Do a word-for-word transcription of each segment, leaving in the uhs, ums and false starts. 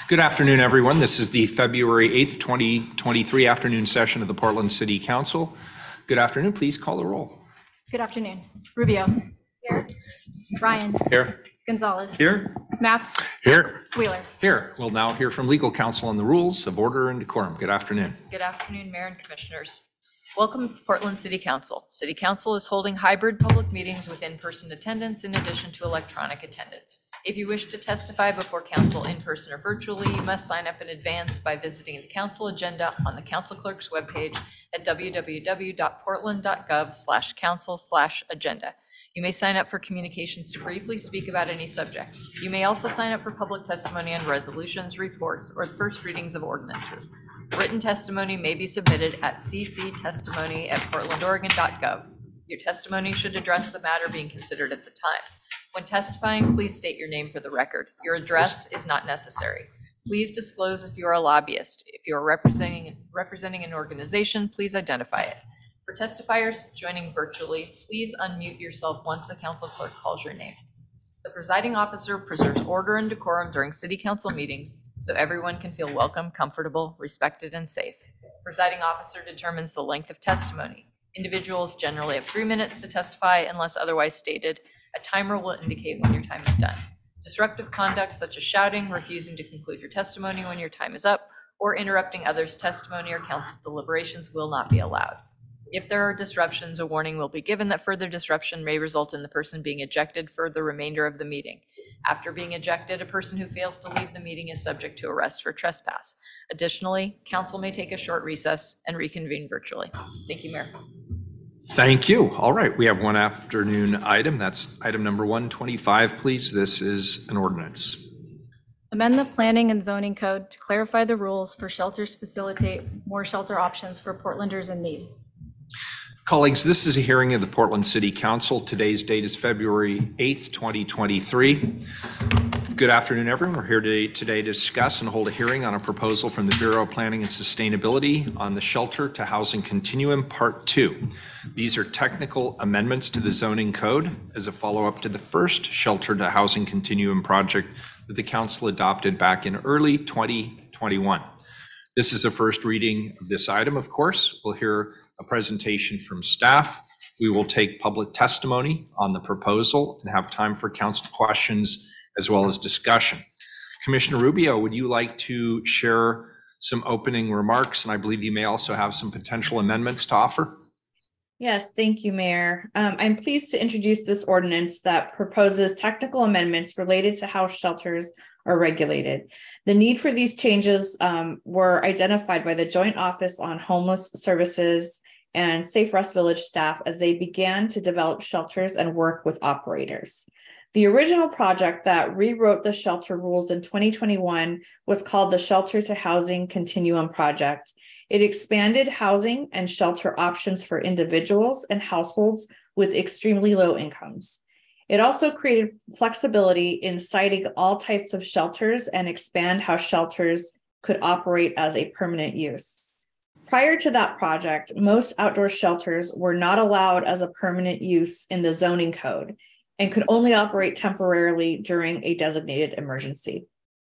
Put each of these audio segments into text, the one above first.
Good afternoon, everyone. This is the February eighth, twenty twenty-three afternoon session of the Portland City Council. Good afternoon. Please call the roll. Good afternoon. Rubio. Here. Ryan. Here. Gonzalez. Here. Maps. Here. Wheeler. Here. We'll now hear from legal counsel on the rules of order and decorum. Good afternoon. Good afternoon, Mayor and Commissioners. Welcome to Portland City Council. City Council is holding hybrid public meetings with in-person attendance in addition to electronic attendance. If you wish to testify before council in person or virtually, you must sign up in advance by visiting the council agenda on the council clerk's webpage at w w w dot portland dot gov slash council slash agenda. You may sign up for communications to briefly speak about any subject. You may also sign up for public testimony on resolutions, reports, or the first readings of ordinances. Written testimony may be submitted at c c testimony at portland oregon dot gov. Your testimony should address the matter being considered at the time. When testifying, please state your name for the record. Your address is not necessary. Please disclose if you are a lobbyist. If you are representing, representing an organization, please identify it. For testifiers joining virtually, please unmute yourself once the council clerk calls your name. The presiding officer preserves order and decorum during city council meetings so everyone can feel welcome, comfortable, respected, and safe. Presiding officer determines the length of testimony. Individuals generally have three minutes to testify unless otherwise stated. A timer will indicate when your time is done. Disruptive conduct such as shouting, refusing to conclude your testimony when your time is up, or interrupting others' testimony or council deliberations will not be allowed. If there are disruptions, a warning will be given that further disruption may result in the person being ejected for the remainder of the meeting. After being ejected, a person who fails to leave the meeting is subject to arrest for trespass. Additionally, council may take a short recess and reconvene virtually. Thank you, Mayor. Thank you. All right, we have one afternoon item. That's item number one twenty-five, please. This is an ordinance. Amend the planning and zoning code to clarify the rules for shelters, facilitate more shelter options for Portlanders in need. Colleagues, this is a hearing of the Portland City Council. Today's date is February eighth, twenty twenty-three. Good afternoon, everyone. We're here today, today to discuss and hold a hearing on a proposal from the Bureau of Planning and Sustainability on the Shelter to Housing Continuum Part two. These are technical amendments to the zoning code as a follow-up to the first Shelter to Housing Continuum project that the council adopted back in early twenty twenty-one. This is a first reading of this item, of course. We'll hear a presentation from staff. We will take public testimony on the proposal and have time for council questions as well as discussion. Commissioner Rubio, would you like to share some opening remarks? And I believe you may also have some potential amendments to offer. Yes, thank you, Mayor. Um, I'm pleased to introduce this ordinance that proposes technical amendments related to how shelters are regulated. The need for these changes um, were identified by the Joint Office on Homeless Services and Safe Rest Village staff as they began to develop shelters and work with operators. The original project that rewrote the shelter rules in twenty twenty-one was called the Shelter to Housing Continuum Project. It expanded housing and shelter options for individuals and households with extremely low incomes. It also created flexibility in siting all types of shelters and expand how shelters could operate as a permanent use. Prior to that project, most outdoor shelters were not allowed as a permanent use in the zoning code and could only operate temporarily during a designated emergency.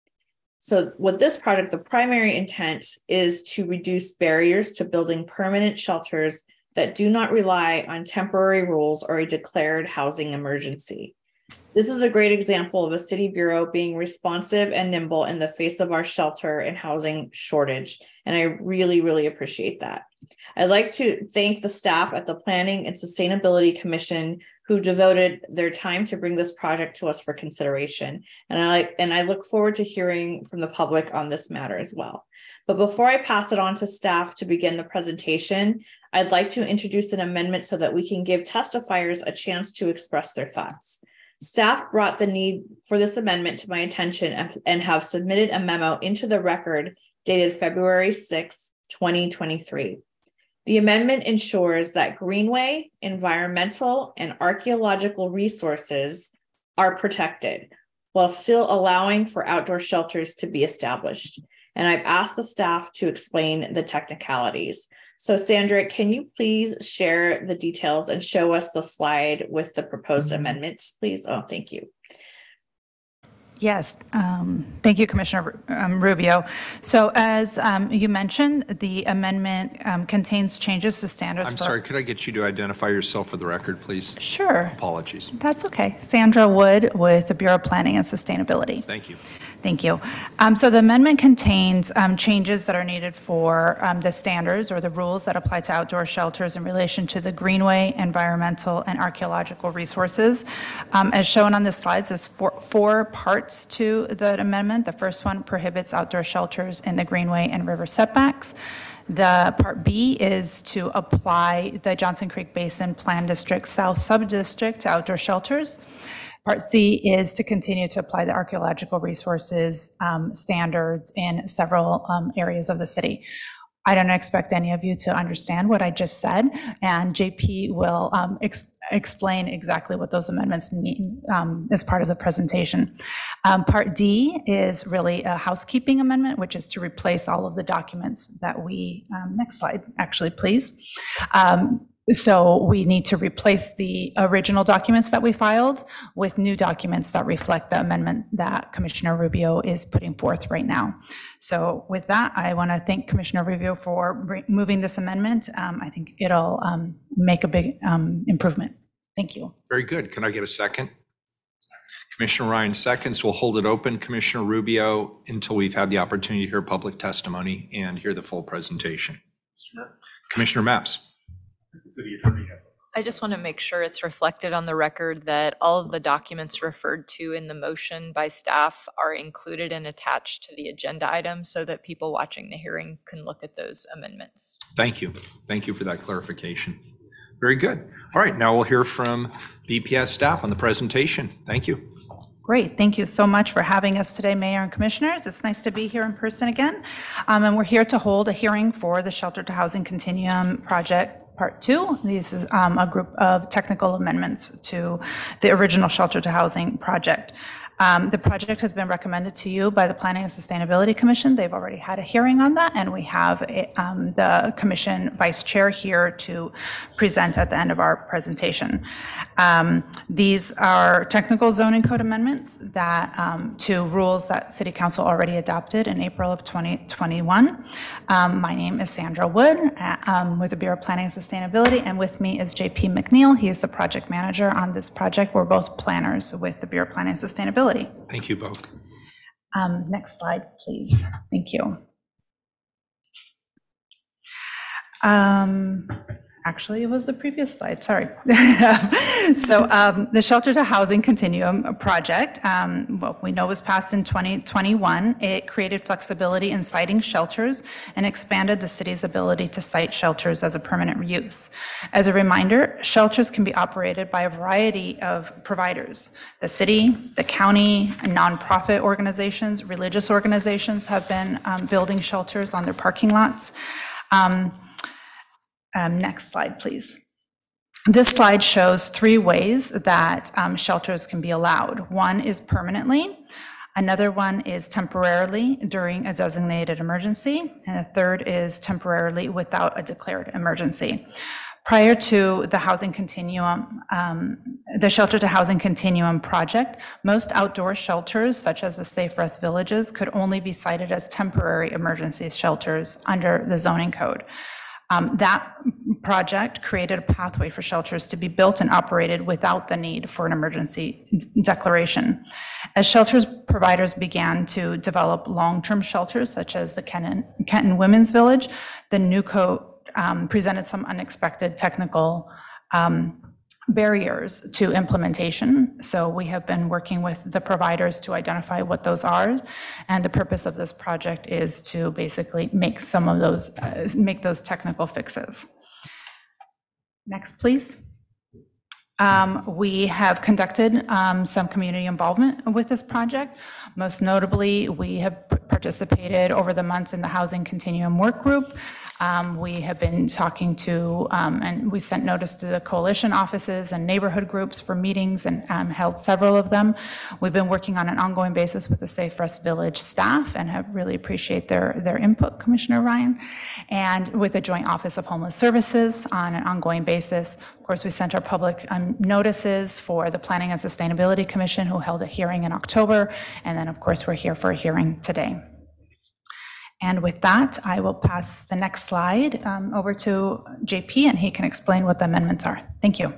So with this project, the primary intent is to reduce barriers to building permanent shelters that do not rely on temporary rules or a declared housing emergency. This is a great example of a city bureau being responsive and nimble in the face of our shelter and housing shortage. And I really, really appreciate that. I'd like to thank the staff at the Planning and Sustainability Commission who devoted their time to bring this project to us for consideration. And I, and I look forward to hearing from the public on this matter as well. But before I pass it on to staff to begin the presentation, I'd like to introduce an amendment so that we can give testifiers a chance to express their thoughts. Staff brought the need for this amendment to my attention and, and have submitted a memo into the record dated February sixth, twenty twenty-three. The amendment ensures that greenway, environmental, and archaeological resources are protected while still allowing for outdoor shelters to be established. And I've asked the staff to explain the technicalities. So Sandra, can you please share the details and show us the slide with the proposed amendments, please? Oh, thank you. Yes, um, thank you, Commissioner um, Rubio. So as um, you mentioned, the amendment um, contains changes to standards I'm for... sorry, could I get you to identify yourself for the record, please? Sure, Apologies. that's okay. Sandra Wood with the Bureau of Planning and Sustainability. Thank you. Thank you. Um, So the amendment contains um, changes that are needed for um, the standards or the rules that apply to outdoor shelters in relation to the greenway, environmental, and archaeological resources. Um, As shown on the slides, there's four, four parts to the amendment. The first one prohibits outdoor shelters in the greenway and river setbacks. The Part B is to apply the Johnson Creek Basin Plan District South Subdistrict to outdoor shelters. Part C is to continue to apply the archaeological resources um, standards in several um, areas of the city. I don't expect any of you to understand what I just said, and J P will um, ex explain exactly what those amendments mean um, as part of the presentation. Um, Part D is really a housekeeping amendment, which is to replace all of the documents that we, um, next slide, actually, please. Um, So we need to replace the original documents that we filed with new documents that reflect the amendment that Commissioner Rubio is putting forth right now. So with that, I want to thank Commissioner Rubio for moving this amendment. Um, I think it'll um, make a big um, improvement. Thank you. Very good. Can I get a second? Commissioner Ryan seconds. We'll hold it open, Commissioner Rubio, until we've had the opportunity to hear public testimony and hear the full presentation. Commissioner Mapps. City Attorney has. I just want to make sure it's reflected on the record that all of the documents referred to in the motion by staff are included and attached to the agenda item so that people watching the hearing can look at those amendments. Thank you. Thank you for that clarification. Very good. All right, now we'll hear from B P S staff on the presentation. Thank you. Great. Thank you so much for having us today, Mayor and Commissioners. It's nice to be here in person again. Um, and we're here to hold a hearing for the Shelter to Housing Continuum Project Part Two. This is um, a group of technical amendments to the original Shelter to Housing project. Um, the project has been recommended to you by the Planning and Sustainability Commission. They've already had a hearing on that, and we have a, um, the Commission Vice Chair here to present at the end of our presentation. Um, these are technical zoning code amendments that um, to rules that City Council already adopted in April of twenty twenty-one. Um, my name is Sandra Wood uh, um, with the Bureau of Planning and Sustainability, and with me is J P McNeil. He is the project manager on this project. We're both planners with the Bureau of Planning and Sustainability. Thank you both. Um, next slide, please. Thank you. Um, actually, it was the previous slide, sorry. So um, the Shelter to Housing Continuum project, um, what we know was passed in twenty twenty-one. It created flexibility in siting shelters and expanded the city's ability to site shelters as a permanent use. As a reminder, shelters can be operated by a variety of providers. The city, the county, nonprofit organizations, religious organizations have been um, building shelters on their parking lots. Um, um, next slide, please. This slide shows three ways that um, shelters can be allowed. One is permanently, another one is temporarily during a designated emergency, and a third is temporarily without a declared emergency. Prior to the housing continuum, um, the Shelter to Housing Continuum project, most outdoor shelters, such as the Safe Rest Villages, could only be cited as temporary emergency shelters under the zoning code. Um, that project created a pathway for shelters to be built and operated without the need for an emergency declaration. As shelters providers began to develop long-term shelters, such as the Kenton, Kenton Women's Village, the new code um, presented some unexpected technical um, barriers to implementation. So we have been working with the providers to identify what those are. And the purpose of this project is to basically make some of those, uh, make those technical fixes. Next, please. Um, we have conducted um, some community involvement with this project. Most notably, we have participated over the months in the Housing Continuum Work Group. Um, We have been talking to, um, and we sent notice to the coalition offices and neighborhood groups for meetings and um, held several of them. We've been working on an ongoing basis with the Safe Rest Village staff and have really appreciate their, their input, Commissioner Ryan, and with the Joint Office of Homeless Services on an ongoing basis. Of course, we sent our public um, notices for the Planning and Sustainability Commission, who held a hearing in October, and then, of course, we're here for a hearing today. And with that, I will pass the next slide um, over to J P, and he can explain what the amendments are. Thank you.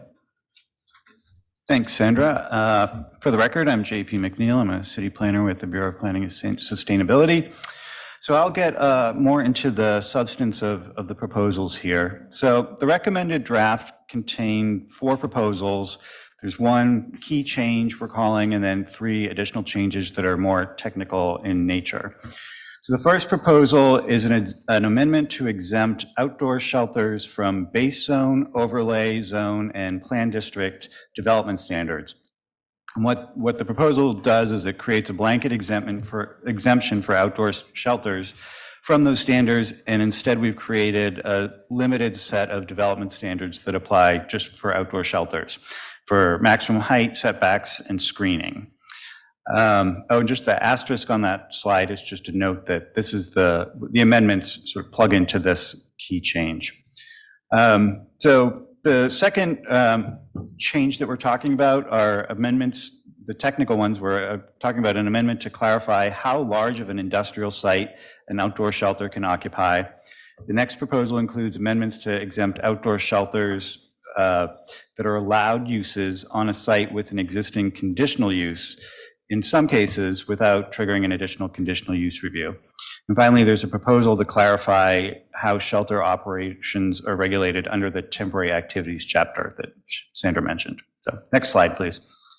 Thanks, Sandra. Uh, for the record, I'm J P McNeil. I'm a city planner with the Bureau of Planning and Sustainability. So I'll get uh, more into the substance of, of the proposals here. So the recommended draft contained four proposals. There's one key change we're calling, and then three additional changes that are more technical in nature. So the first proposal is an, an amendment to exempt outdoor shelters from base zone, overlay zone, and plan district development standards. And what, what the proposal does is it creates a blanket exemption for, exemption for outdoor shelters from those standards, and instead we've created a limited set of development standards that apply just for outdoor shelters, for maximum height, setbacks, and screening. Um, oh, and just the asterisk on that slide is just to note that this is the, the amendments sort of plug into this key change. Um, so the second um, change that we're talking about are amendments, the technical ones, we're uh, talking about an amendment to clarify how large of an industrial site an outdoor shelter can occupy. The next proposal includes amendments to exempt outdoor shelters uh, that are allowed uses on a site with an existing conditional use, in some cases without triggering an additional conditional use review. And finally, there's a proposal to clarify how shelter operations are regulated under the temporary activities chapter that Sandra mentioned. So next slide, please.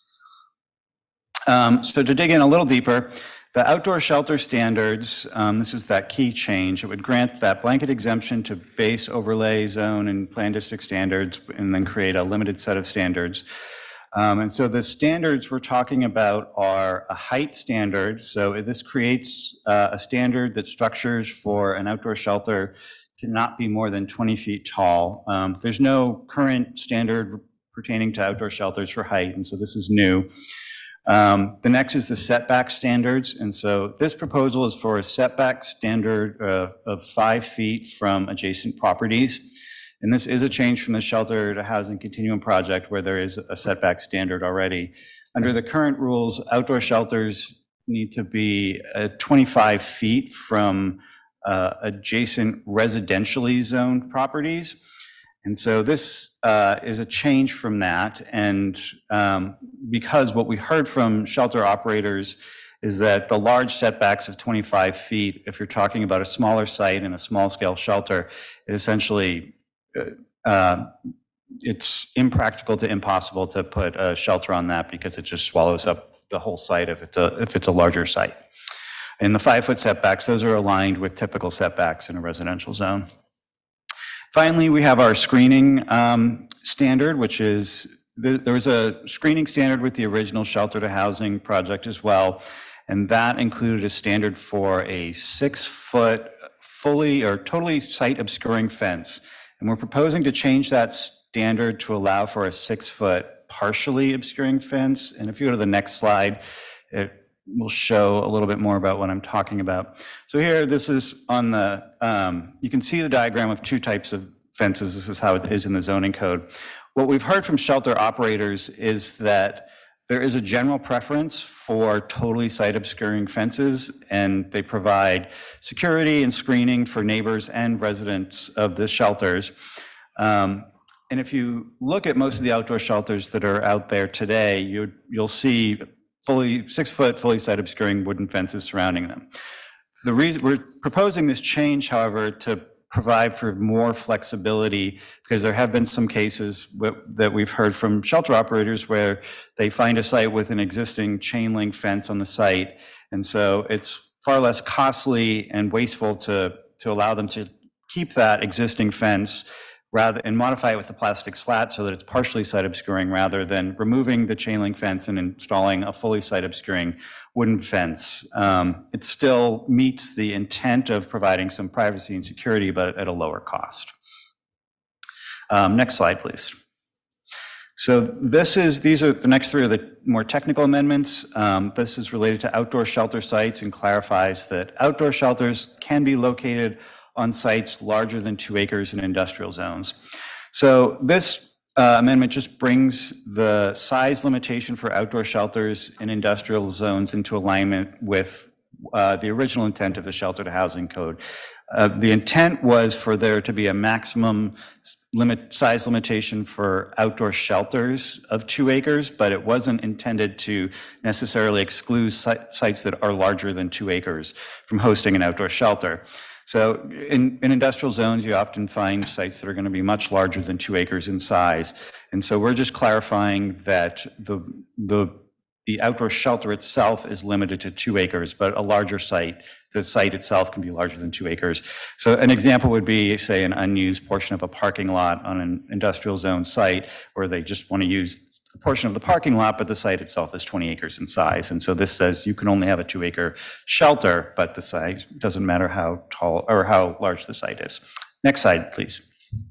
Um, so to dig in a little deeper, the outdoor shelter standards, um, this is that key change. It would grant that blanket exemption to base, overlay, zone, and plan district standards, and then create a limited set of standards. Um, and so the standards we're talking about are a height standard. So this creates uh, a standard that structures for an outdoor shelter cannot be more than twenty feet tall. Um, there's no current standard pertaining to outdoor shelters for height, and so this is new. Um, the next is the setback standards. And so this proposal is for a setback standard uh, of five feet from adjacent properties. And this is a change from the Shelter to Housing Continuum project where there is a setback standard already. Under the current rules, outdoor shelters need to be uh, twenty-five feet from uh, adjacent residentially zoned properties. And so this uh, is a change from that. And um, because what we heard from shelter operators is that the large setbacks of twenty-five feet, if you're talking about a smaller site and a small scale shelter, it essentially Uh, it's impractical to impossible to put a shelter on that because it just swallows up the whole site if it's a, if it's a larger site. And the five foot setbacks, those are aligned with typical setbacks in a residential zone. Finally, we have our screening um, standard, which is, there, there was a screening standard with the original Shelter to Housing project as well. And that included a standard for a six foot fully or totally site obscuring fence. And we're proposing to change that standard to allow for a six-foot partially obscuring fence. And if you go to the next slide, it will show a little bit more about what I'm talking about. So here, this is on the, um, you can see the diagram of two types of fences. This is how it is in the zoning code. What we've heard from shelter operators is that there is a general preference for totally site obscuring fences, and they provide security and screening for neighbors and residents of the shelters. Um, and if you look at most of the outdoor shelters that are out there today, you, you'll see fully six foot, fully site obscuring wooden fences surrounding them. The reason we're proposing this change, however, to provide for more flexibility, because there have been some cases that we've heard from shelter operators where they find a site with an existing chain link fence on the site. And so it's far less costly and wasteful to, to allow them to keep that existing fence rather, and modify it with the plastic slat so that it's partially site obscuring rather than removing the chain link fence and installing a fully site obscuring wooden fence. Um, it still meets the intent of providing some privacy and security, but at a lower cost. Um, next slide, please. So this is, these are, the next three are the more technical amendments. Um, this is related to outdoor shelter sites and clarifies that outdoor shelters can be located on sites larger than two acres in industrial zones. So this uh, amendment just brings the size limitation for outdoor shelters in industrial zones into alignment with uh, the original intent of the Shelter to Housing Code. Uh, the intent was for there to be a maximum limit size limitation for outdoor shelters of two acres, but it wasn't intended to necessarily exclude sites that are larger than two acres from hosting an outdoor shelter. So in, in industrial zones, you often find sites that are going to be much larger than two acres in size. And so we're just clarifying that the, the, the outdoor shelter itself is limited to two acres, but a larger site, the site itself can be larger than two acres. So an example would be, say, an unused portion of a parking lot on an industrial zone site where they just want to use a portion of the parking lot, but the site itself is twenty acres in size. And so this says you can only have a two acre shelter, but the site doesn't matter how tall or how large the site is. Next slide, please.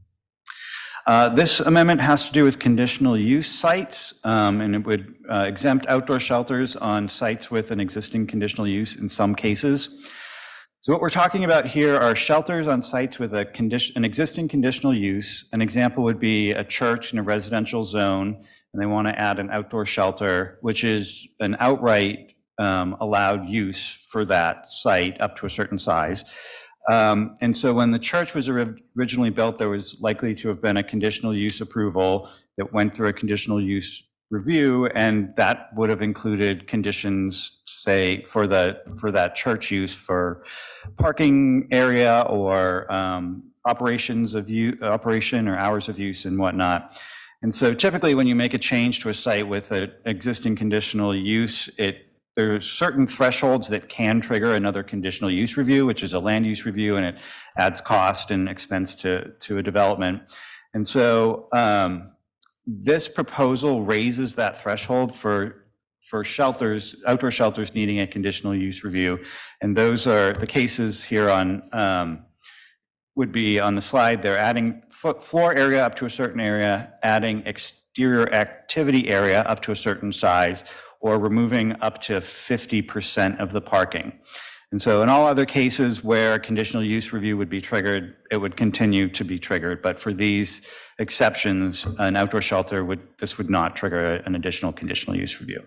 Uh, this amendment has to do with conditional use sites, um, and it would uh, exempt outdoor shelters on sites with an existing conditional use in some cases. So what we're talking about here are shelters on sites with a condition, an existing conditional use. An example would be a church in a residential zone, and they want to add an outdoor shelter, which is an outright um, allowed use for that site up to a certain size. Um, and so when the church was originally built, there was likely to have been a conditional use approval that went through a conditional use review, and that would have included conditions, say, for the for that church use for parking area or um, operations of use, operation or hours of use and whatnot. And so typically when you make a change to a site with an existing conditional use, it there are certain thresholds that can trigger another conditional use review, which is a land use review, and it adds cost and expense to, to a development. And so um, this proposal raises that threshold for, for shelters, outdoor shelters needing a conditional use review. And those are the cases here on, um, would be on the slide. They're adding floor area up to a certain area, adding exterior activity area up to a certain size, or removing up to fifty percent of the parking. And so in all other cases where a conditional use review would be triggered, it would continue to be triggered. But for these exceptions, an outdoor shelter would, this would not trigger an additional conditional use review.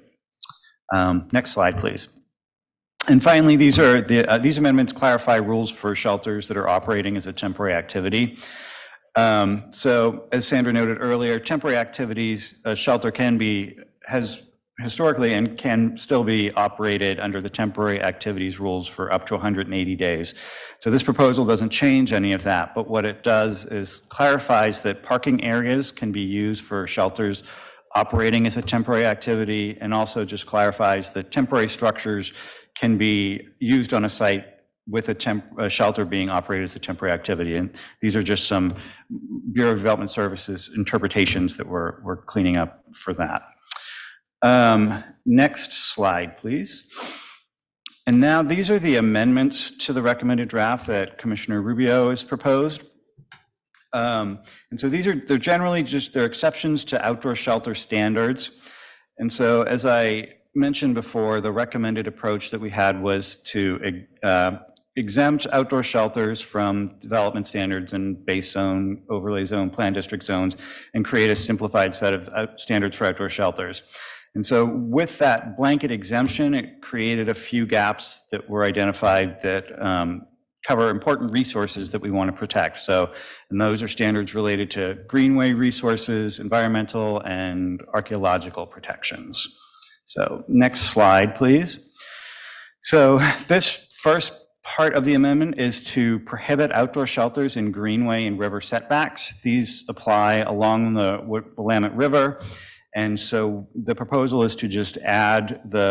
Um, next slide, please. And finally, these are the, uh, these amendments clarify rules for shelters that are operating as a temporary activity. Um, so as Sandra noted earlier, temporary activities, a shelter can be, has historically and can still be operated under the temporary activities rules for up to one hundred eighty days. So this proposal doesn't change any of that, but what it does is clarifies that parking areas can be used for shelters operating as a temporary activity, and also just clarifies that temporary structures can be used on a site with a, temp, a shelter being operated as a temporary activity. And these are just some Bureau of Development Services interpretations that we're, we're cleaning up for that. Um, next slide, please. And now these are the amendments to the recommended draft that Commissioner Rubio has proposed. Um, and so these are, they're generally just, they're exceptions to outdoor shelter standards. And so as I mentioned before, the recommended approach that we had was to uh, exempt outdoor shelters from development standards and base zone, overlay zone, plan district zones, and create a simplified set of out standards for outdoor shelters. And so with that blanket exemption, it created a few gaps that were identified that um, cover important resources that we want to protect. So, and those are standards related to greenway resources, environmental, and archaeological protections. So next slide, please. So this first part of the amendment is to prohibit outdoor shelters in greenway and river setbacks. These apply along the Willamette River. And so the proposal is to just add the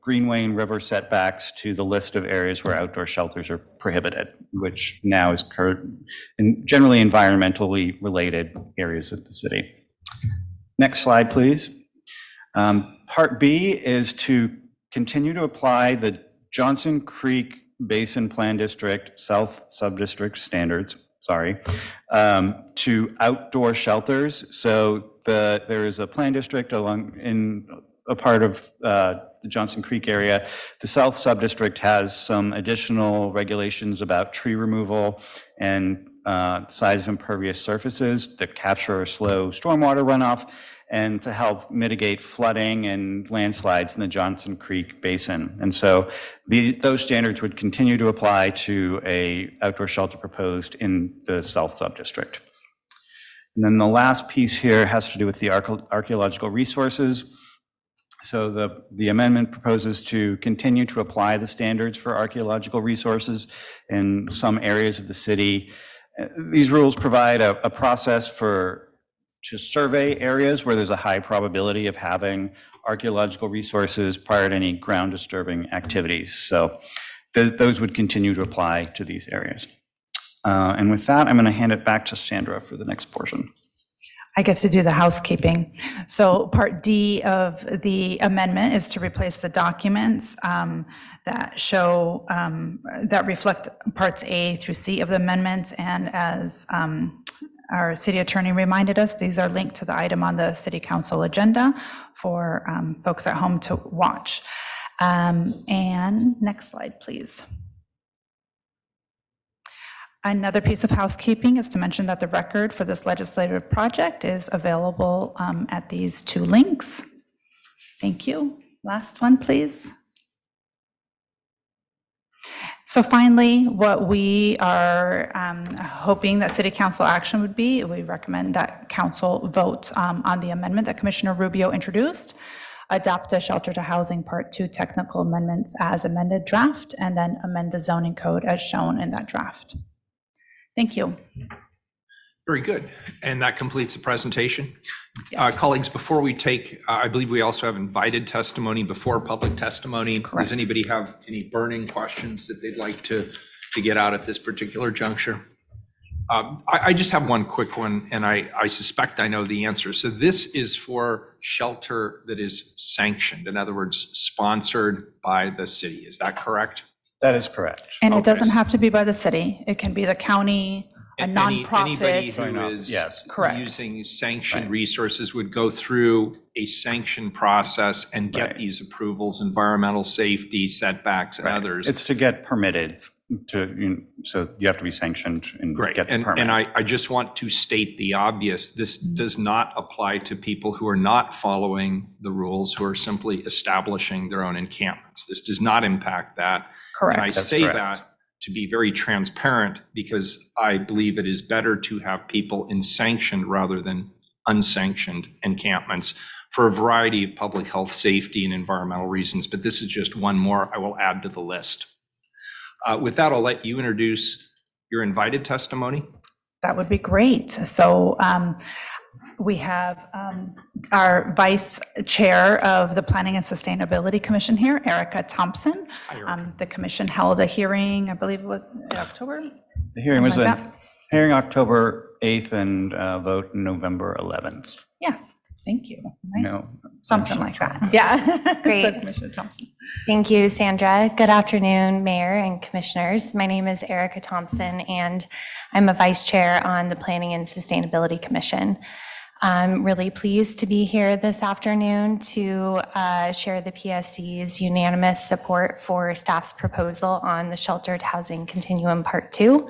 Greenway and river setbacks to the list of areas where outdoor shelters are prohibited, which now is cur- in generally environmentally related areas of the city. Next slide, please. Um, Part B is to continue to apply the Johnson Creek Basin Plan District South Subdistrict standards, sorry, um, to outdoor shelters. So the there is a plan district along in a part of uh, the Johnson Creek area. The South Subdistrict has some additional regulations about tree removal and uh, size of impervious surfaces that capture or slow stormwater runoff, and to help mitigate flooding and landslides in the Johnson Creek Basin. And so the, those standards would continue to apply to a outdoor shelter proposed in the South Subdistrict. And then the last piece here has to do with the archaeological resources. So the, the amendment proposes to continue to apply the standards for archaeological resources in some areas of the city. These rules provide a, a process for to survey areas where there's a high probability of having archaeological resources prior to any ground disturbing activities. So th those would continue to apply to these areas. Uh, and with that, I'm going to hand it back to Sandra for the next portion. I get to do the housekeeping. So Part D of the amendment is to replace the documents um, that show, um, that reflect Parts A through C of the amendment. And as um, our city attorney reminded us, these are linked to the item on the city council agenda for um, folks at home to watch. Um, and next slide, please. Another piece of housekeeping is to mention that the record for this legislative project is available um, at these two links. Thank you. Last one, please. So finally, what we are um, hoping that City Council action would be, we recommend that Council vote um, on the amendment that Commissioner Rubio introduced, adopt the Shelter to Housing Part Two technical amendments as amended draft, and then amend the zoning code as shown in that draft. Thank you. Very good. And that completes the presentation. Yes. Uh, colleagues, before we take, uh, I believe we also have invited testimony before public testimony. Correct. Does anybody have any burning questions that they'd like to, to get out at this particular juncture? Um, I, I just have one quick one, and I, I suspect I know the answer. So this is for shelter that is sanctioned, in other words, sponsored by the city. Is that correct? That is correct. And it Okay. doesn't have to be by the city. It can be the county, a Any- Anybody nonprofit. who is Yes. Correct. using sanctioned Right. resources would go through a sanction process and get Right. these approvals, environmental safety, setbacks, and Right. others. It's to get permitted to, you know, so you have to be sanctioned and Great. get the And, permit. and I, I just want to state the obvious. This does not apply to people who are not following the rules, who are simply establishing their own encampments. This does not impact that. And I Correct. That's say correct. that to be very transparent because I believe it is better to have people in sanctioned rather than unsanctioned encampments for a variety of public health, safety, and environmental reasons. But this is just one more I will add to the list. Uh, With that, I'll let you introduce your invited testimony. That would be great. So um, we have um, our Vice Chair of the Planning and Sustainability Commission here, Erica Thompson. Hi, Erica. Um, The commission held a hearing, I believe it was in October? The hearing was Something a like that. hearing October eighth and uh, vote November eleventh. Yes, thank you. Nice. No, Something like that. Yeah. Great. So, Commissioner Thompson. Thank you, Sandra. Good afternoon, Mayor and Commissioners. My name is Erica Thompson, and I'm a Vice Chair on the Planning and Sustainability Commission. I'm really pleased to be here this afternoon to uh, share the P S C's unanimous support for staff's proposal on the Sheltered Housing Continuum Part Two.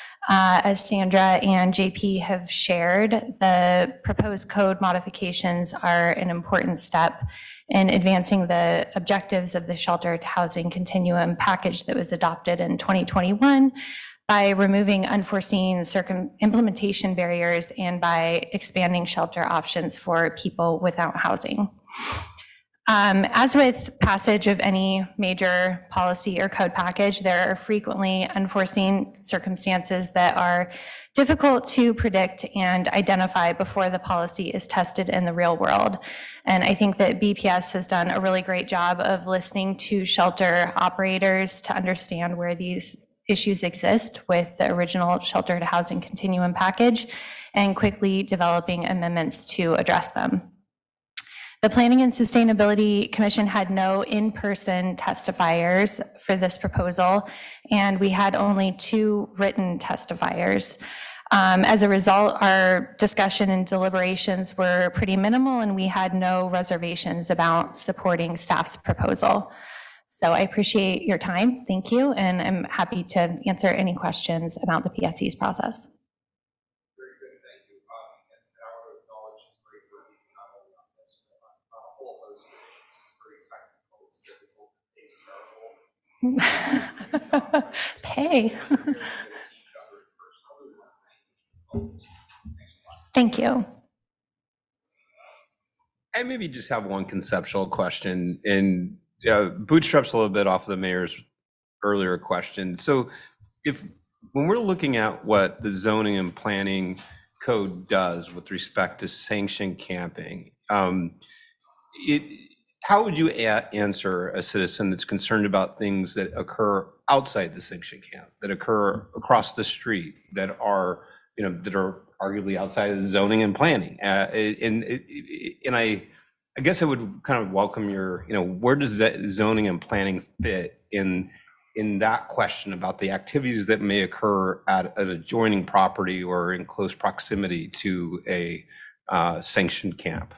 Uh, As Sandra and J P have shared, the proposed code modifications are an important step in advancing the objectives of the Sheltered Housing Continuum package that was adopted in twenty twenty-one by removing unforeseen circum implementation barriers and by expanding shelter options for people without housing. Um, As with passage of any major policy or code package, there are frequently unforeseen circumstances that are difficult to predict and identify before the policy is tested in the real world. And I think that B P S has done a really great job of listening to shelter operators to understand where these issues exist with the original shelter to housing continuum package and quickly developing amendments to address them. The Planning and Sustainability Commission had no in-person testifiers for this proposal, and we had only two written testifiers. Um, as a result, our discussion and deliberations were pretty minimal, and we had no reservations about supporting staff's proposal. So I appreciate your time. Thank you, and I'm happy to answer any questions about the P S C's process. Very good, thank you. Um, and I want to acknowledge the great work you've done not only on this, but on, on a whole host of things. It's very technical, it's difficult, it's terrible. Pay. Thank you. I maybe just have one conceptual question, and uh, bootstraps a little bit off of the mayor's earlier question. So if, when we're looking at what the zoning and planning code does with respect to sanctioned camping, um, it, how would you a- answer a citizen that's concerned about things that occur outside the sanctioned camp, that occur across the street, that are, you know, that are arguably outside of the zoning and planning? Uh, and, and I, I guess I would kind of welcome your, you know, where does that zoning and planning fit in, in that question about the activities that may occur at an adjoining property or in close proximity to a uh, sanctioned camp?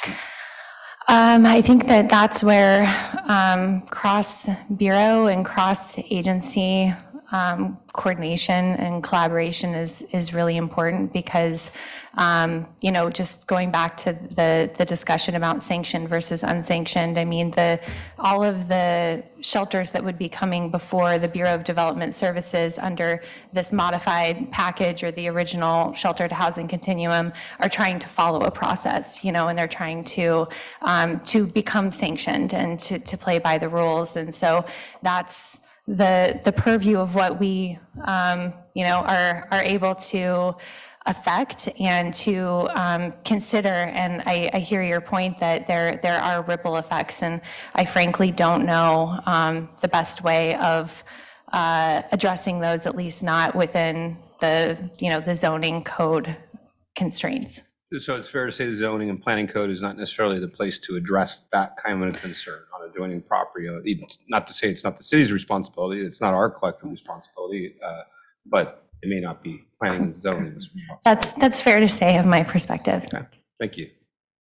Um, I think that that's where um, cross-bureau and cross-agency um, coordination and collaboration is is really important because, um, you know, just going back to the the discussion about sanctioned versus unsanctioned, I mean, the all of the shelters that would be coming before the Bureau of Development Services under this modified package or the original shelter to housing continuum are trying to follow a process, you know, and they're trying to um, to become sanctioned and to, to play by the rules. And so that's the the purview of what we, um, you know, are are able to affect and to um, consider. And I, I hear your point that there there are ripple effects, and I frankly don't know um, the best way of uh, addressing those, at least not within the, you know, the zoning code constraints. So it's fair to say the zoning and planning code is not necessarily the place to address that kind of a concern on adjoining property. It's not to say it's not the city's responsibility, it's not our collective responsibility, uh, but it may not be planning and zoning's responsibility. That's that's fair to say of my perspective. Okay. Thank you.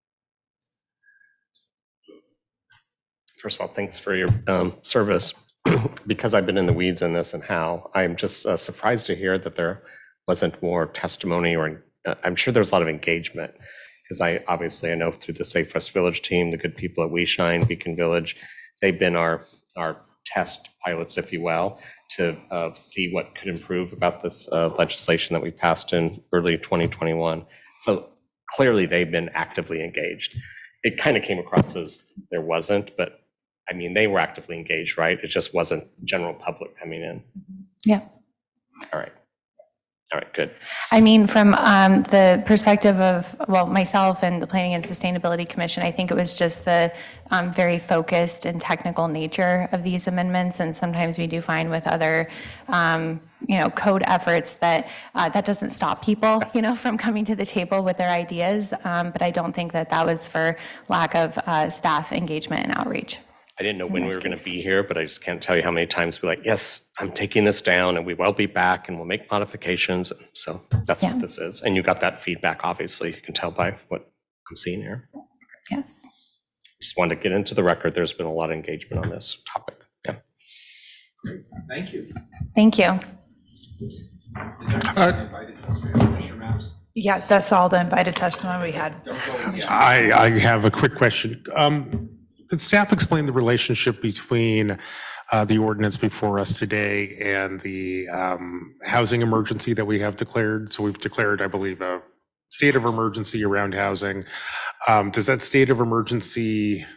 First of all, thanks for your um, service. Because I've been in the weeds in this and how, I'm just uh, surprised to hear that there wasn't more testimony, or uh, I'm sure there's a lot of engagement, because I obviously I know through the Safe Rest Village team, the good people at We Shine, Beacon Village, they've been our our test pilots, if you will, to uh, see what could improve about this uh, legislation that we passed in early twenty twenty-one. So clearly they've been actively engaged. It kind of came across as there wasn't, but I mean, they were actively engaged, right? It just wasn't general public coming in. Yeah. All right. All right, good. I mean, from um, the perspective of, well, myself and the Planning and Sustainability Commission, I think it was just the um, very focused and technical nature of these amendments. And sometimes we do find with other, um, you know, code efforts that uh, that doesn't stop people, you know, from coming to the table with their ideas. Um, but I don't think that that was for lack of uh, staff engagement and outreach. I didn't know when we were going to be here, but I just can't tell you how many times we're like, yes, I'm taking this down and we will be back and we'll make modifications. So that's Yeah. what this is. And you got that feedback, obviously. You can tell by what I'm seeing here. Yes. Just wanted to get into the record. There's been a lot of engagement on this topic. Yeah. Great, thank you. Thank you. Is there anyone invited to speak? Commissioner Maps? Yes, that's all the invited testimony we had. Don't go yet. I, I have a quick question. Um, Could staff explain the relationship between uh, the ordinance before us today and the um, housing emergency that we have declared? So we've declared, I believe, a state of emergency around housing. Um, Does that state of emergency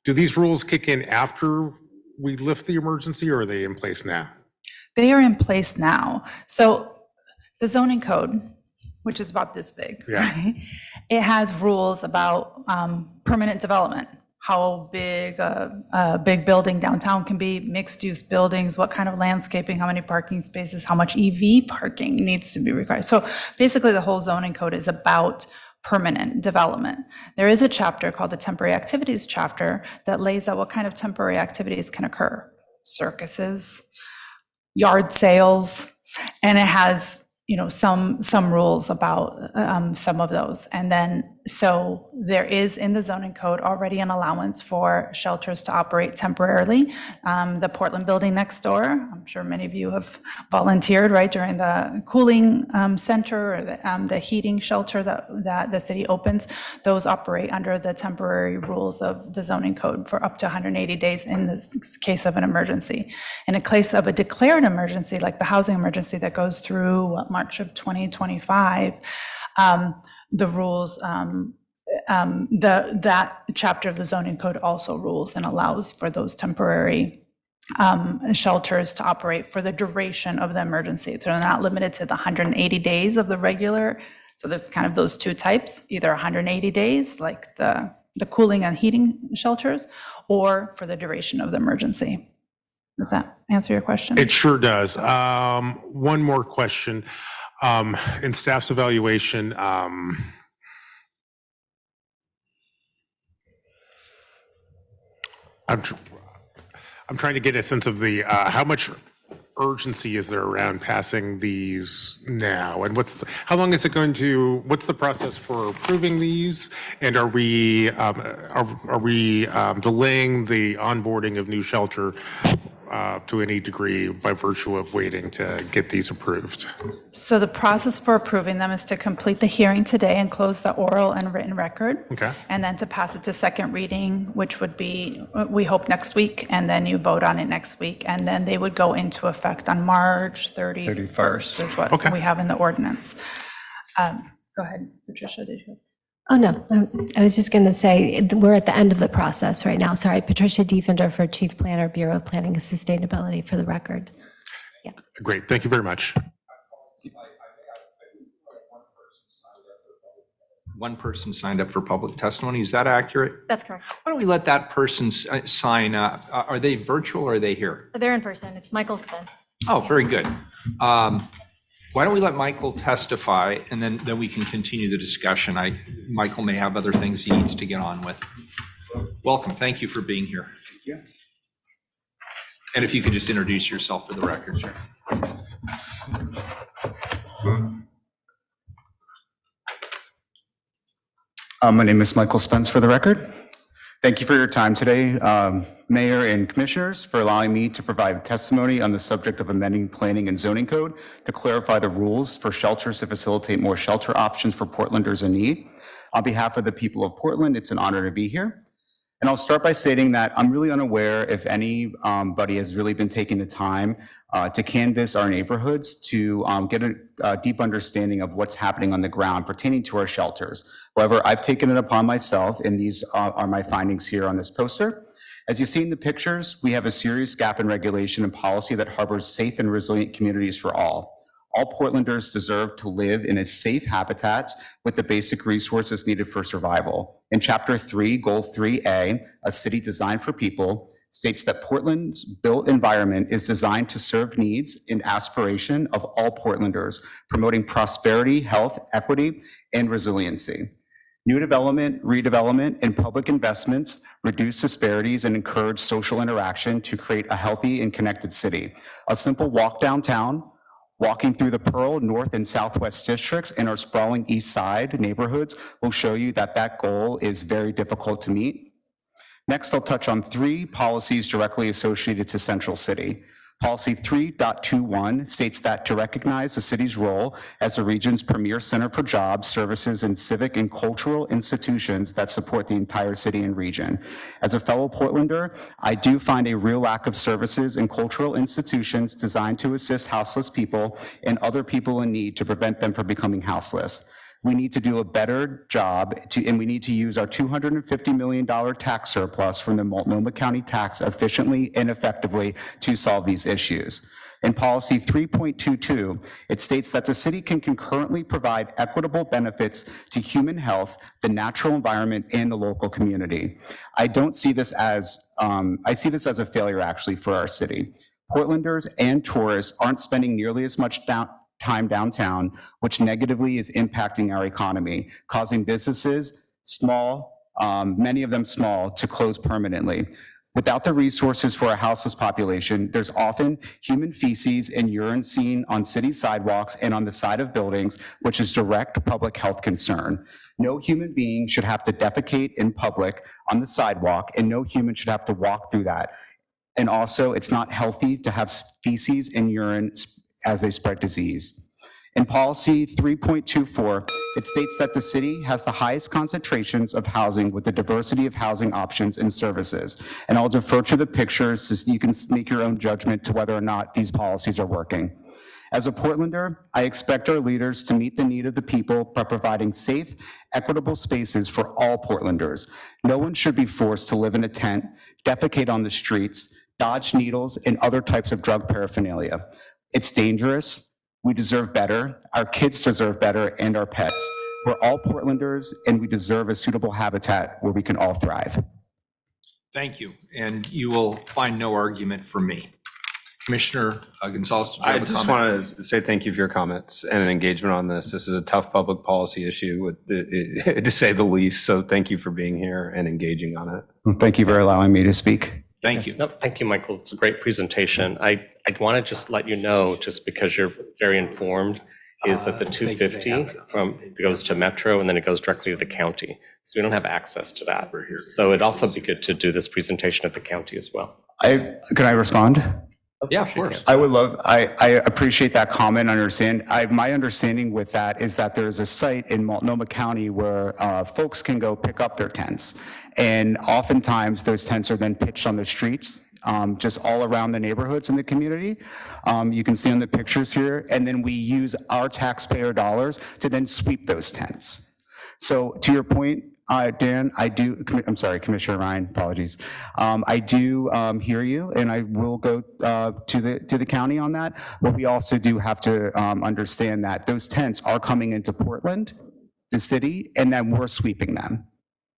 do these rules kick in after we lift the emergency, or are they in place now? They are in place now. So the zoning code, which is about this big, Yeah. right? It has rules about um, permanent development, how big a, a big building downtown can be, mixed-use buildings, what kind of landscaping, how many parking spaces, how much E V parking needs to be required. So basically, the whole zoning code is about permanent development. There is a chapter called the temporary activities chapter that lays out what kind of temporary activities can occur. Circuses, yard sales, and it has, you know, some, some rules about um, some of those. And then, so there is in the zoning code already an allowance for shelters to operate temporarily. Um, the Portland building next door, I'm sure many of you have volunteered, right, during the cooling um, center or the, um, the heating shelter that, that the city opens, those operate under the temporary rules of the zoning code for up to one hundred eighty days in the case of an emergency. In a case of a declared emergency, like the housing emergency that goes through what, March of twenty twenty-five, um, the rules, um, um, the that chapter of the zoning code also rules and allows for those temporary um, shelters to operate for the duration of the emergency. They're not limited to the one hundred eighty days of the regular. So there's kind of those two types, either one hundred eighty days, like the, the cooling and heating shelters, or for the duration of the emergency. Does that answer your question? It sure does. Um, one more question. Um, in staff's evaluation, um, I'm, tr- I'm trying to get a sense of the, uh, how much urgency is there around passing these now? And what's, the, how long is it going to, what's the process for approving these? And are we, um, are, are we um, delaying the onboarding of new shelter uh, to any degree by virtue of waiting to get these approved? So the process for approving them is to complete the hearing today and close the oral and written record. Okay. And then to pass it to second reading, which would be, we hope, next week, and then you vote on it next week. And then they would go into effect on March thirty-first is what Okay. we have in the ordinance. Um, Go ahead, Patricia, did you? Oh, no, um, I was just going to say, we're at the end of the process right now. Sorry, Patricia Diefender for Chief Planner, Bureau of Planning and Sustainability, for the record. Great. Thank you very much. One person signed up for public testimony. Is that accurate? That's correct. Why don't we let that person s- uh, sign up? Uh, Are they virtual or are they here? They're in person. It's Michael Spence. Oh, very good. Um, Why don't we let Michael testify, and then, then we can continue the discussion. I, Michael may have other things he needs to get on with. Welcome. Thank you for being here. Yeah. And if you could just introduce yourself for the record. Sure. Uh, My name is Michael Spence, for the record. Thank you for your time today, um, Mayor and Commissioners, for allowing me to provide testimony on the subject of amending planning and zoning code to clarify the rules for shelters to facilitate more shelter options for Portlanders in need. On behalf of the people of Portland, it's an honor to be here. And I'll start by stating that I'm really unaware if anybody has really been taking the time uh, to canvass our neighborhoods to um, get a, a deep understanding of what's happening on the ground pertaining to our shelters. However, I've taken it upon myself, and these uh, are my findings here on this poster. As you see in the pictures, we have a serious gap in regulation and policy that harbors safe and resilient communities for all. All Portlanders deserve to live in a safe habitats with the basic resources needed for survival. In Chapter three, Goal three A, A City Designed for People, states that Portland's built environment is designed to serve needs and aspiration of all Portlanders, promoting prosperity, health, equity, and resiliency. New development, redevelopment, and public investments reduce disparities and encourage social interaction to create a healthy and connected city. A simple walk downtown, walking through the Pearl, North, and Southwest districts and our sprawling East Side neighborhoods will show you that that goal is very difficult to meet. Next, I'll touch on three policies directly associated to Central City. Policy three point twenty-one states that to recognize the city's role as the region's premier center for jobs, services, and civic and cultural institutions that support the entire city and region. As a fellow Portlander, I do find a real lack of services and cultural institutions designed to assist houseless people and other people in need to prevent them from becoming houseless. We need to do a better job to, and we need to use our two hundred fifty million dollars tax surplus from the Multnomah County tax efficiently and effectively to solve these issues. In policy three point two two, it states that the city can concurrently provide equitable benefits to human health, the natural environment, and the local community. I don't see this as, um, I see this as a failure actually for our city. Portlanders and tourists aren't spending nearly as much down, time downtown, which negatively is impacting our economy, causing businesses, small, um, many of them small, to close permanently. Without the resources for a houseless population, there's often human feces and urine seen on city sidewalks and on the side of buildings, which is direct public health concern. No human being should have to defecate in public on the sidewalk, and no human should have to walk through that. And also, it's not healthy to have feces and urine as they spread disease. In policy three point two four, it states that the city has the highest concentrations of housing with the diversity of housing options and services. And I'll defer to the pictures so you can make your own judgment to whether or not these policies are working. As a Portlander, I expect our leaders to meet the need of the people by providing safe, equitable spaces for all Portlanders. No one should be forced to live in a tent, defecate on the streets, dodge needles, and other types of drug paraphernalia. It's dangerous. We deserve better. Our kids deserve better, and our pets. We're all Portlanders, and we deserve a suitable habitat where we can all thrive. Thank you. And you will find no argument from me. Commissioner uh, Gonzalez, do you I have a just comment? want to say thank you for your comments and an engagement on this. This is a tough public policy issue, with, to say the least. So thank you for being here and engaging on it. Well, thank you for allowing me to speak. Thank Yes, you. no, thank you, Michael. It's a great presentation. I, I want to just let you know, just because you're very informed, is that the two fifty from, goes to Metro and then it goes directly to the county. So we don't have access to that. So it'd also be good to do this presentation at the county as well. I, can I respond? Yeah, of course. I would love, I, I appreciate that comment, understand. I, my understanding with that is that there's a site in Multnomah County where uh, folks can go pick up their tents. And oftentimes those tents are then pitched on the streets, um, just all around the neighborhoods in the community. Um, you can see on the pictures here, and then we use our taxpayer dollars to then sweep those tents. So to your point, Uh, Dan, I do, I'm sorry, Commissioner Ryan, apologies. Um, I do um, hear you, and I will go uh, to the to the county on that. But we also do have to um, understand that those tents are coming into Portland, the city, and then we're sweeping them.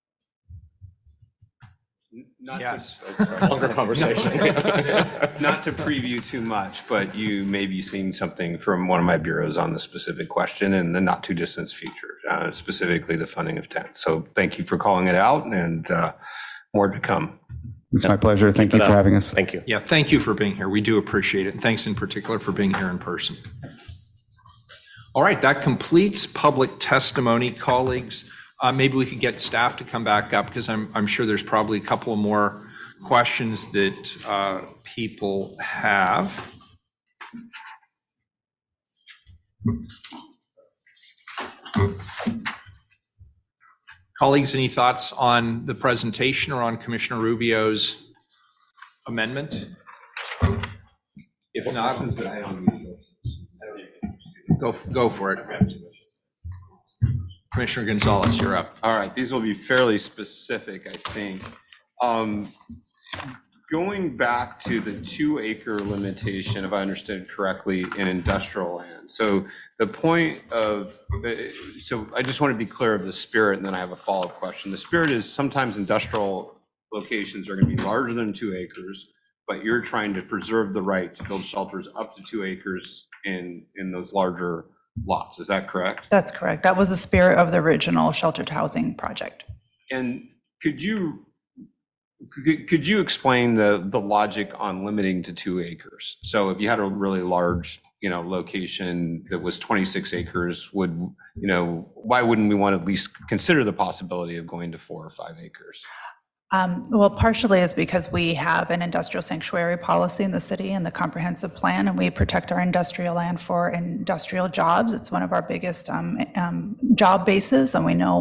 Not Yes. to, Longer conversation. not to preview too much, but you may be seeing something from one of my bureaus on the specific question in the not too distant future, uh, specifically the funding of tents. So thank you for calling it out, and uh, more to come. It's my pleasure. Thank you for having us. Thank you. Yeah, thank you for being here. We do appreciate it. And thanks in particular for being here in person. All right, that completes public testimony. Colleagues, uh, maybe we could get staff to come back up, because I'm, I'm sure there's probably a couple of more questions that uh, people have. Colleagues, any thoughts on the presentation or on Commissioner Rubio's amendment? If not, go, go for it. Commissioner Gonzalez, you're up. All right, these will be fairly specific, I think. Um, Going back to the two acre limitation, if I understood correctly, in industrial land. So the point of, so I just want to be clear of the spirit, and then I have a follow-up question. The spirit is sometimes industrial locations are going to be larger than two acres, but you're trying to preserve the right to build shelters up to two acres in, in those larger lots. Is that correct? That's correct. That was the spirit of the original sheltered housing project. And could you Could, could you explain the, the logic on limiting to two acres? So if you had a really large, you know, location that was twenty-six acres, would, you know, why wouldn't we want to at least consider the possibility of going to four or five acres? Um, well, partially is because we have an industrial sanctuary policy in the city and the comprehensive plan, and we protect our industrial land for industrial jobs. It's one of our biggest um, um, job bases, and we know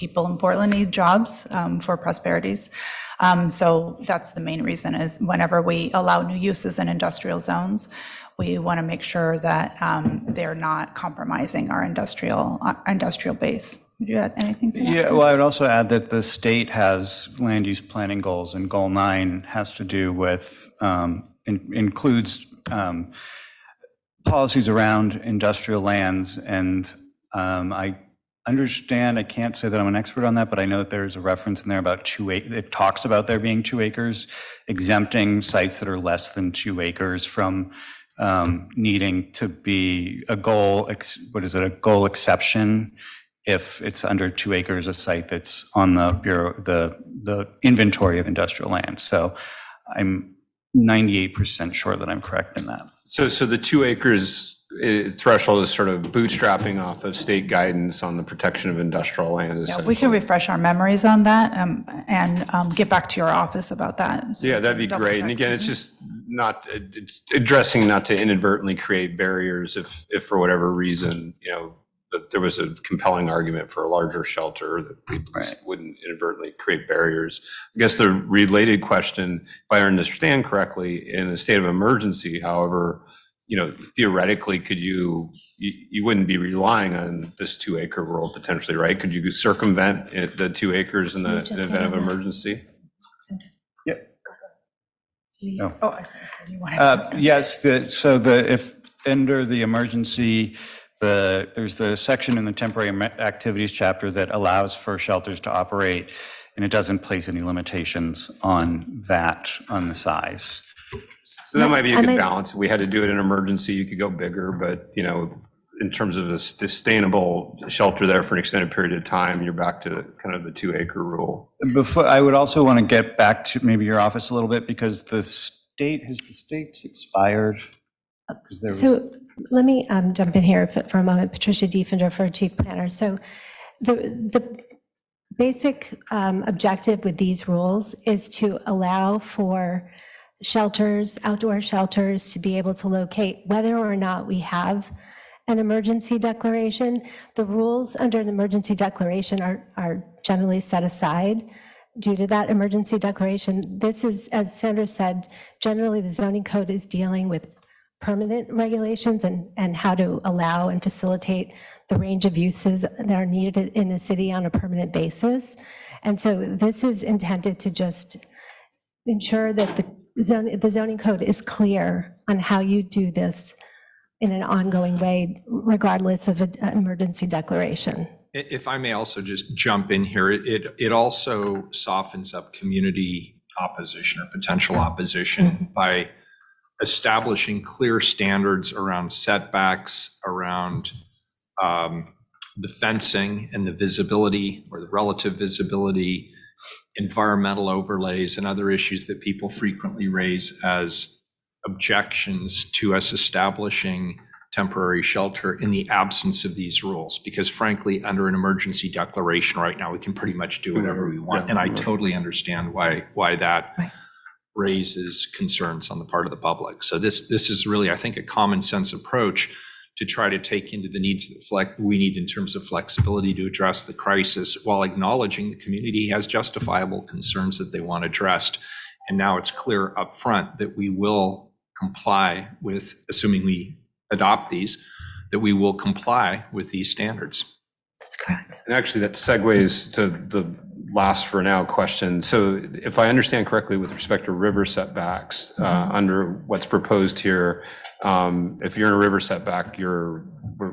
people in Portland need jobs um, for prosperities. Um, So that's the main reason, is whenever we allow new uses in industrial zones, we want to make sure that um, they're not compromising our industrial, uh, industrial base. Would you add anything to that? Yeah, well, I would also add that the state has land use planning goals, and goal nine has to do with, um, in- includes um, policies around industrial lands. And um, I understand, I can't say that I'm an expert on that, but I know that there's a reference in there about two acres. It talks about there being two acres, exempting sites that are less than two acres from um, needing to be a goal, ex- what is it, a goal exception if it's under two acres, a site that's on the Bureau, the, the inventory of industrial land. So I'm ninety-eight percent sure that I'm correct in that. So, so the two acres eh, threshold is sort of bootstrapping off of state guidance on the protection of industrial land. Yeah, we essentially. can refresh our memories on that um, and um, get back to your office about that. So Yeah, that'd be double great. And check. again, it's just not, it's addressing not to inadvertently create barriers if, if for whatever reason, you know, that there was a compelling argument for a larger shelter that we Right. wouldn't inadvertently create barriers. I guess the related question, if I understand correctly, in a state of emergency, however, you know, theoretically, could you, you, you wouldn't be relying on this two acre rule potentially, right? Could you circumvent it- the two acres in the in the event of emergency? No. Oh, I thought you wanted to. Uh, Yes, the, so the, if, under the emergency, the, there's the section in the temporary am- activities chapter that allows for shelters to operate, and it doesn't place any limitations on that, on the size. So that might be a I good might- balance. If we had to do it in emergency, you could go bigger, but, you know, in terms of a sustainable shelter there for an extended period of time, you're back to kind of the two acre rule. Before, I would also want to get back to maybe your office a little bit, because the state, has the state's expired? 'Cause there was- So let me um, jump in here for for a moment. Patricia Diefender for Chief Planner. So the, the basic um, objective with these rules is to allow for shelters, outdoor shelters, to be able to locate whether or not we have an emergency declaration. The rules under an emergency declaration are, are generally set aside due to that emergency declaration. This is, as Sandra said, generally the zoning code is dealing with permanent regulations and, and how to allow and facilitate the range of uses that are needed in a city on a permanent basis. And so this is intended to just ensure that the zone, the zoning code is clear on how you do this in an ongoing way, regardless of an emergency declaration. I- If I may also just jump in here, it, it- it also softens up community opposition or potential opposition by establishing clear standards around setbacks, around um, the fencing and the visibility or the relative visibility, environmental overlays, and other issues that people frequently raise as objections to us establishing temporary shelter in the absence of these rules. Because frankly, under an emergency declaration right now, we can pretty much do whatever we want. And I totally understand why, why that Right. raises concerns on the part of the public. So this, this is really, I think, a common sense approach to try to take into the needs that flex, we need in terms of flexibility to address the crisis, while acknowledging the community has justifiable concerns that they want addressed. And now it's clear up front that we will comply with, assuming we adopt these, that we will comply with these standards. That's correct. And actually, that segues to the last for now question. So if I understand correctly, with respect to river setbacks, uh, under what's proposed here, um, if you're in a river setback, you're,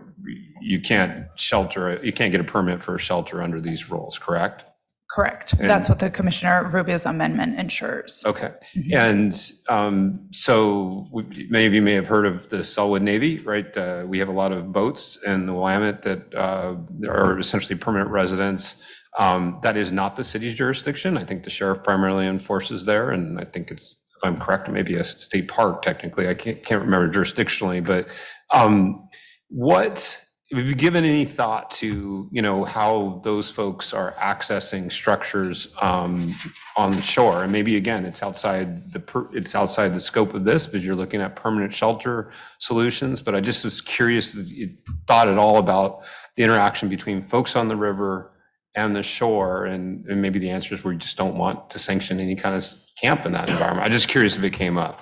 you can't shelter, you can't get a permit for a shelter under these rules, correct? Correct. That's what the Commissioner Rubio's amendment ensures. Okay. And um, so we- many of you may have heard of the Selwood Navy, right? Uh, We have a lot of boats in the Willamette that uh, are essentially permanent residents. Um, That is not the city's jurisdiction. I think the sheriff primarily enforces there, and I think it's, if I'm correct, maybe a state park technically. I can't, can't remember jurisdictionally, but um, what, have you given any thought to, you know, how those folks are accessing structures um, on the shore? And maybe, again, it's outside the, per- it's outside the scope of this, but you're looking at permanent shelter solutions. But I just was curious if you thought at all about the interaction between folks on the river and the shore, and, and maybe the answer is we just don't want to sanction any kind of camp in that environment. I'm just curious if it came up.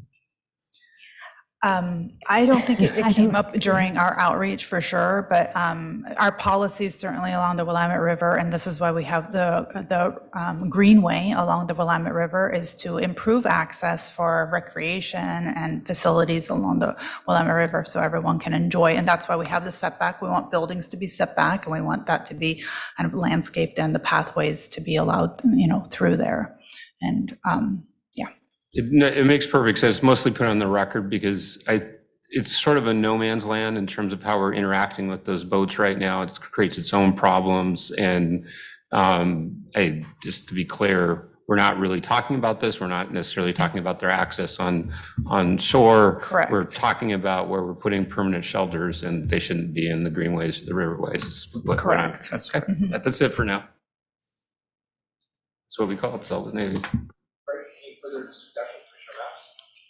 Um, I don't think it, I it came don't- up during our outreach for sure, but, um, our policies certainly along the Willamette River, and this is why we have the, the, um, Greenway along the Willamette River, is to improve access for recreation and facilities along the Willamette River so everyone can enjoy. And that's why we have the setback. We want buildings to be set back, and we want that to be kind of landscaped and the pathways to be allowed, you know, through there. And, um, It, no, it makes perfect sense, mostly put on the record because I, it's sort of a no man's land in terms of how we're interacting with those boats right now. It creates its own problems. And um, I, just to be clear, we're not really talking about this. We're not necessarily talking about their access on, on shore. Correct. We're talking about where we're putting permanent shelters, and they shouldn't be in the greenways, the riverways. is what we're on. Correct. Okay, that- that's it for now. That's what we call it, Sylvan Navy. Any further discussion, Commissioner Maps?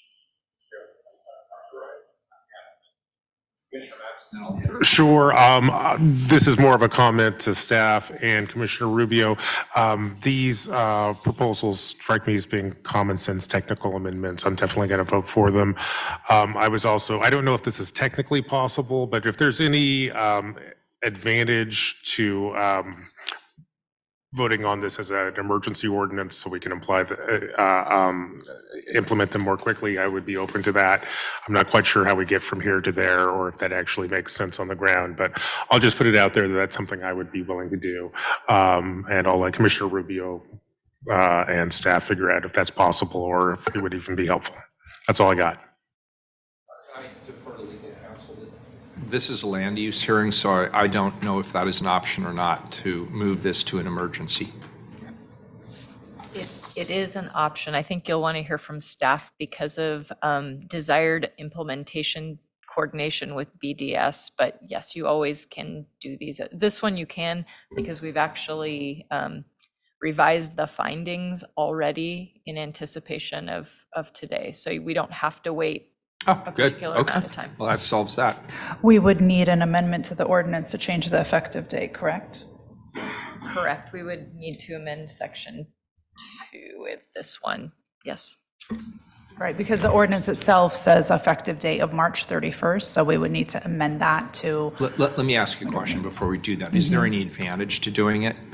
Commissioner Maps, then I'll- Sure. Um, uh, This is more of a comment to staff and Commissioner Rubio. Um, These uh, proposals strike me as being common sense technical amendments. I'm definitely going to vote for them. Um, I was also, I don't know if this is technically possible, but if there's any um, advantage to um, voting on this as an emergency ordinance so we can apply the, uh, um, implement them more quickly, I would be open to that. I'm not quite sure how we get from here to there or if that actually makes sense on the ground, but I'll just put it out there that that's something I would be willing to do. Um, and I'll let Commissioner Rubio uh, and staff figure out if that's possible or if it would even be helpful. That's all I got. I defer to legal counsel. This is a land use hearing, so I I don't know if that is an option or not to move this to an emergency. It, it is an option. I think you'll want to hear from staff because of um, desired implementation coordination with B D S. But yes, you always can do these. This one you can because we've actually um, revised the findings already in anticipation of, of today. So we don't have to wait Oh, a good. particular Okay. amount of time. Well, that solves that. we would need an amendment to the ordinance to change the effective date, correct? Correct. We would need to amend section two with this one. Yes. Right, because the ordinance itself says effective date of March thirty-first, so we would need to amend that to, Let, let, let me ask you a question before we do that. Is there any advantage to doing it?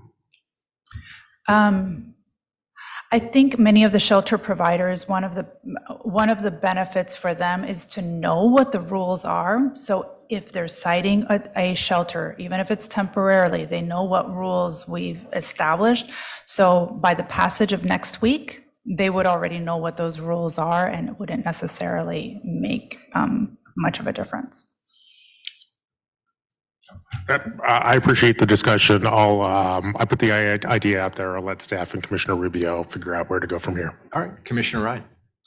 um, I think many of the shelter providers, one of the, one of the benefits for them is to know what the rules are. So if they're citing a, a shelter, even if it's temporarily, they know what rules we've established. So by the passage of next week, they would already know what those rules are, and it wouldn't necessarily make um, much of a difference. That- I appreciate the discussion. I'll, um, I put the i- idea out there. I'll let staff and Commissioner Rubio figure out where to go from here. All right, Commissioner Ryan.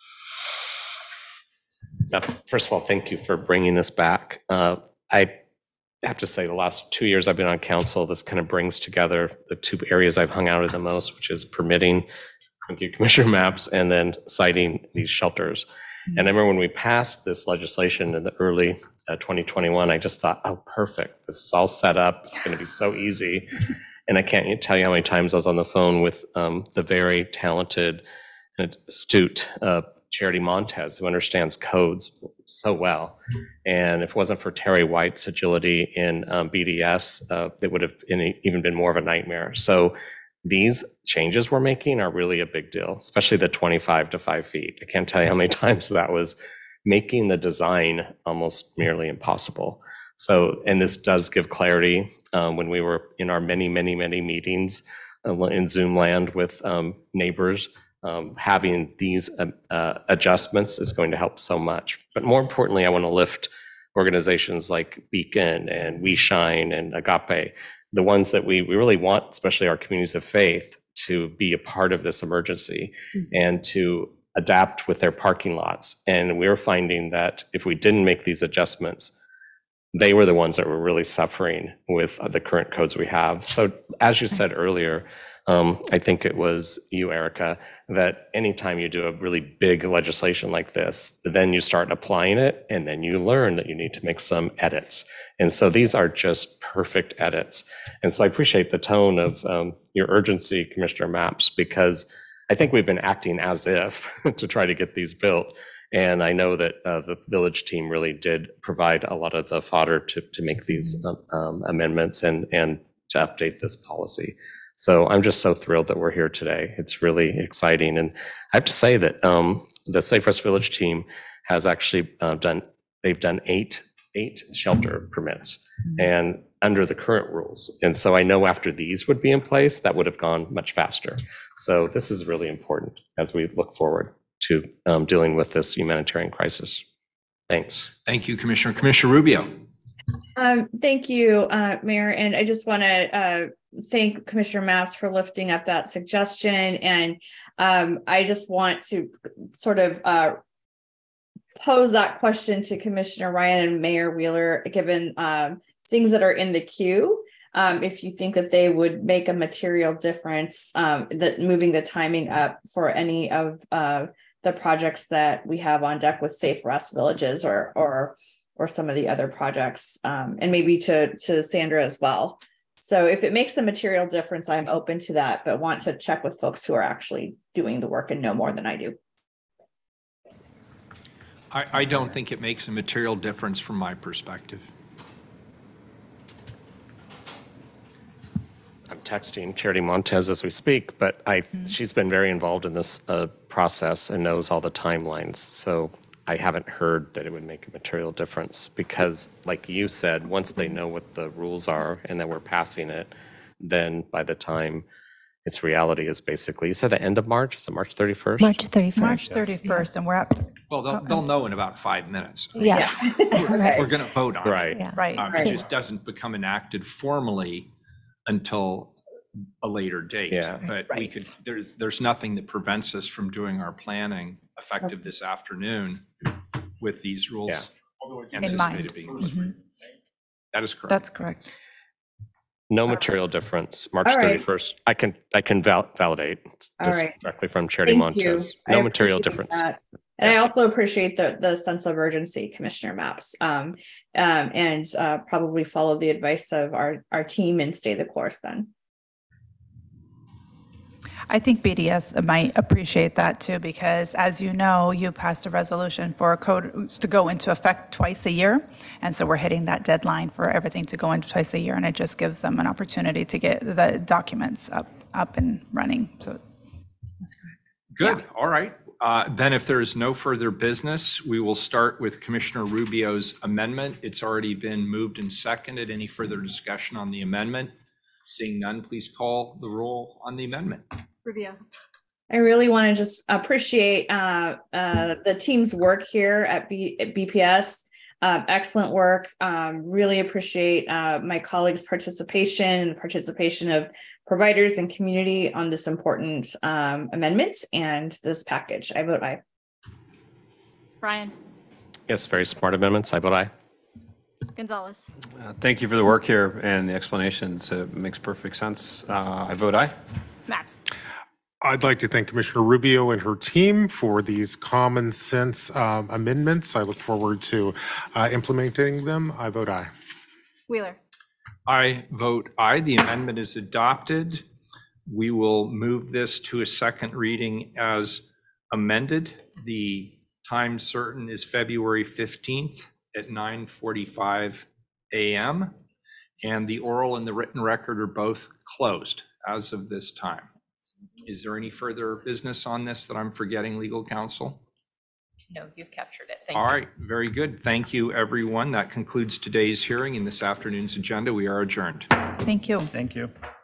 Uh, First of all, thank you for bringing this back. Uh, I have to say, the last two years I've been on council, this kind of brings together the two areas I've hung out in the most, which is permitting, thank you, Commissioner Maps, and then citing these shelters. And I remember when we passed this legislation in the early uh, twenty twenty-one, I just thought, oh, perfect. This is all set up. It's going to be so easy. And I can't tell you how many times I was on the phone with um, the very talented and astute uh, Charity Montez, who understands codes so well. And if it wasn't for Terry White's agility in um, B D S, uh, it would have been, even been more of a nightmare. So these changes we're making are really a big deal, especially the twenty-five to five feet. I can't tell you how many times that was making the design almost merely impossible. So, and this does give clarity. Um, when we were in our many, many, many meetings uh, in Zoom land with um, neighbors, um, having these uh, uh, adjustments is going to help so much. But more importantly, I want to lift organizations like Beacon and We Shine and Agape, the ones that we, we really want, especially our communities of faith, to be a part of this emergency mm-hmm. and to adapt with their parking lots. And we're finding that if we didn't make these adjustments, they were the ones that were really suffering with the current codes we have. So as you said earlier, um, I think it was you, Erica, that anytime you do a really big legislation like this, then you start applying it and then you learn that you need to make some edits. And so these are just perfect edits. And so I appreciate the tone of um, your urgency, Commissioner Mapps, because I think we've been acting as if to try to get these built. And I know that uh, the village team really did provide a lot of the fodder to, to make these um, um, amendments and, and to update this policy. So I'm just so thrilled that we're here today. It's really exciting. And I have to say that um, the Safe Rest Village team has actually uh, done, they've done eight, eight shelter permits and under the current rules. And so I know after these would be in place, that would have gone much faster. So this is really important as we look forward to um, dealing with this humanitarian crisis. Thanks. Thank you, Commissioner. Commissioner Rubio. Um, thank you, uh, Mayor, and I just want to uh, thank Commissioner Mapps for lifting up that suggestion. And um, I just want to sort of uh, pose that question to Commissioner Ryan and Mayor Wheeler, given um, things that are in the queue. Um, if you think that they would make a material difference, um, that moving the timing up for any of uh, the projects that we have on deck with Safe Rest Villages or or or some of the other projects, um, and maybe to, to Sandra as well. So if it makes a material difference, I'm open to that, but want to check with folks who are actually doing the work and know more than I do. I, I don't think it makes a material difference from my perspective. I'm texting Charity Montez as we speak, but I, she's been very involved in this uh, process and knows all the timelines. So I haven't heard that it would make a material difference because, like you said, once they know what the rules are and that we're passing it, then by the time its reality is basically, you said the end of March? Is it March thirty-first? March thirty-first. March thirty-first, and we're at, Well, they'll, they'll know in about five minutes. Yeah. We're going to vote on it. Right. Yeah. right. Um, It just doesn't become enacted formally until a later date. Yeah. But we Right. could, there's, there's nothing that prevents us from doing our planning effective this afternoon with these rules In mind. anticipated being. That is correct. That's correct. No material difference, March All right. thirty-first. I can, I can val- validate All this right. directly from Charity Thank you. Montez. I No material appreciate difference. that. And I also appreciate the, the sense of urgency, Commissioner Mapps, um, um, and uh, probably follow the advice of our, our team and stay the course then. I think B D S might appreciate that too, because as you know, you passed a resolution for codes to go into effect twice a year. And so we're hitting that deadline for everything to go into twice a year. And it just gives them an opportunity to get the documents up, up and running. So that's correct. Good, all right. Uh, Then if there is no further business, we will start with Commissioner Rubio's amendment. It's already been moved and seconded. Any further discussion on the amendment? Seeing none, please call the roll on the amendment. Rubio. I really want to just appreciate uh, uh, the team's work here at, B, at B P S. Uh, excellent work. Um, really appreciate uh, my colleagues' participation and participation of providers and community on this important um, amendment and this package. I vote aye. Ryan. Yes, very smart amendments. I vote aye. Gonzalez. Uh, Thank you for the work here and the explanations. It makes perfect sense. Uh, I vote aye. Maps. I'd like to thank Commissioner Rubio and her team for these common sense um, amendments. I look forward to uh, implementing them. I vote aye. Wheeler. I vote aye. The amendment is adopted. We will move this to a second reading as amended. The time certain is February fifteenth at nine forty-five a m And the oral and the written record are both closed as of this time. Is there any further business on this that I'm forgetting, legal counsel? No, you've captured it. Thank you. All right, very good. Thank you, everyone. That concludes today's hearing and this afternoon's agenda. We are adjourned. Thank you. Thank you.